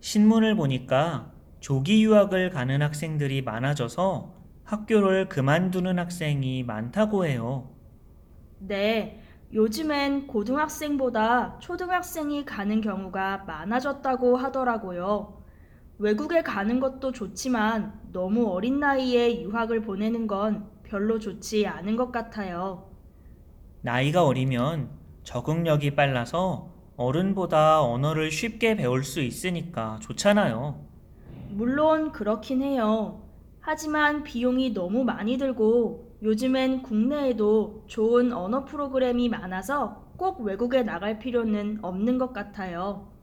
신문을 보니까 조기 유학을 가는 학생들이 많아져서 학교를 그만두는 학생이 많다고 해요. 네, 요즘엔 고등학생보다 초등학생이 가는 경우가 많아졌다고 하더라고요. 외국에 가는 것도 좋지만 너무 어린 나이에 유학을 보내는 건 별로 좋지 않은 것 같아요. 나이가 어리면 적응력이 빨라서 어른보다 언어를 쉽게 배울 수 있으니까 좋잖아요. 물론 그렇긴 해요. 하지만 비용이 너무 많이 들고 요즘엔 국내에도 좋은 언어 프로그램이 많아서 꼭 외국에 나갈 필요는 없는 것 같아요.